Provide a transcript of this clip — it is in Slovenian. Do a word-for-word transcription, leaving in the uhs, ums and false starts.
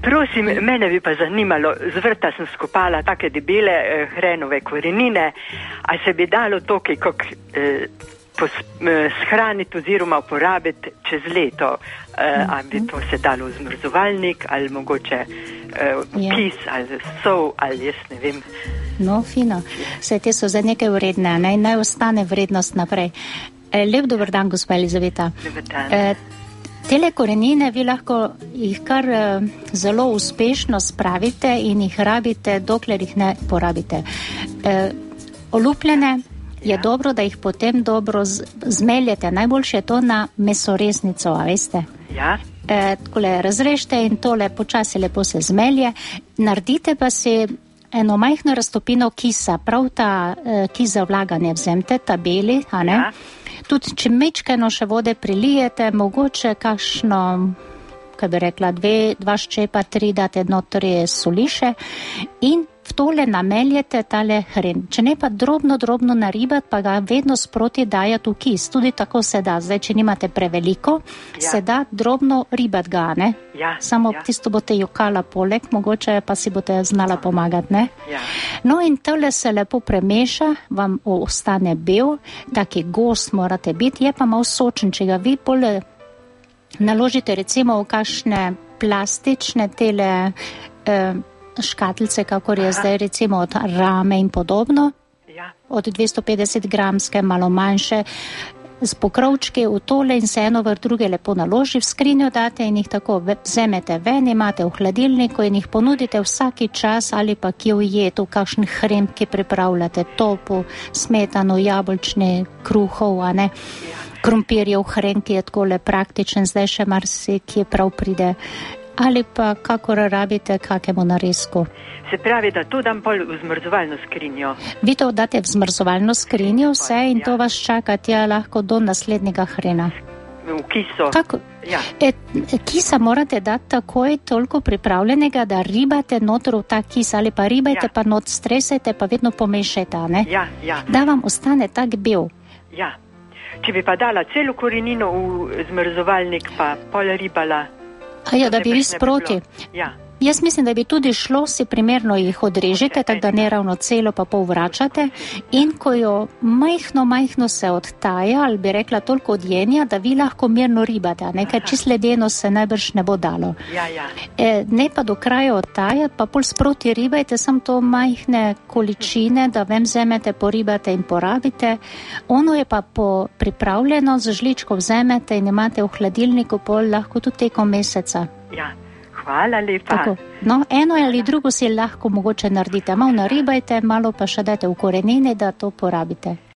Prosim, mene bi pa zanimalo, z vrta sem skupala take debele eh, hrenove korenine, a se bi dalo to, kako eh, pos, eh, shraniti oziroma uporabiti čez leto, eh, a bi to se dalo v zmrzovalnik ali mogoče eh, Ja. kis ali sol ali jaz ne vem. No, fino. Vse te so za nekaj vredne, naj, naj ostane vrednost naprej. E, lep dober dan, gospa Elizaveta. Dober dan. E, tele korenine vi lahko jih kar e, zelo uspešno spravite in jih rabite, dokler jih ne porabite. E, olupljene je Ja. dobro, da jih potem dobro z, zmeljete. Najboljše je to na mesoresnico, a veste. Ja, E, takole razrežite in tole počasi lepo se zmelje. Naredite pa si eno majhno raztopino kisa, prav ta e, kis za vlaganje vzemte, ta beli, a ne? Ja. Tudi če mečkeno še vode prilijete, mogoče kakšno, kaj bi rekla, dve, dva ščepa, tri date notri soliše in v tole nameljete tale hren. Če ne pa drobno, drobno naribati, pa ga vedno sproti dajati v kis. Tudi tako se da. Zdaj, če nimate preveliko, Ja. se da drobno ribati ga, ne? ja. Samo ja, tisto boste jokala poleg, mogoče pa si boste znala pomagati, ne? ja. No in tole se lepo premeša, vam ostane bel, taki gost morate biti, je pa malo sočen, če ga vi pole naložite recimo v kakšne plastične tele eh, škatlice, kakor je Aha. zdaj recimo od rame in podobno, ja. od dvesto petdeset gramske, malo manjše, z pokrovčki v tole in se eno vr druge lepo naloži, v skrinjo date in jih tako ve- vzemete ven, imate v hladilniku in jih ponudite vsaki čas ali pa kje ujet, v kakšen hrem, ki pripravljate topu, smetano, jabolčni, kruhov, a ne, krompirjev hren, ki je takole praktičen, zdaj še marsikje prav pride, ali pa kakor rabite kakemu narezku. Se pravi, da to dam pol v zmrzovalno skrinjo. Vi to date v zmrzovalno skrinjo vse in Ja. to vas čaka tja lahko do naslednjega hrena. V kiso. Kako? Ja. E, kisa morate dati takoj toliko pripravljenega, da ribate noter v ta kis ali pa ribajte, Ja. pa not stresajte, pa vedno pomešajte, a ne? Ja, ja, Da vam ostane tak bel. ja. Če bi pa dala celo korenino v zmrzovalnik, pa pol ribala. A ja, to da bi vi najbrž ne sproti. bilo. Ja, Jaz mislim, da bi tudi šlo, si primerno jih odrežete, tako da ne ravno celo pa pol vračate in ko jo majhno, majhno se odtaja, ali bi rekla toliko odjenja, da vi lahko mirno ribate, a ne, ker čist ledeno se najbrž ne bo dalo. ja, ja. E, ne pa do kraja odtajati, pa pol sproti ribajte, sam to majhne količine, da vem vzemete, poribate in porabite. Ono je pa po pripravljeno, z žličko vzemete in imate v hladilniku pol lahko tudi tekom meseca. ja. Hvala lepa. Tako. No, eno ali drugo si lahko mogoče naredite. Malo naribajte, malo pa še dajte v korenine, da to porabite.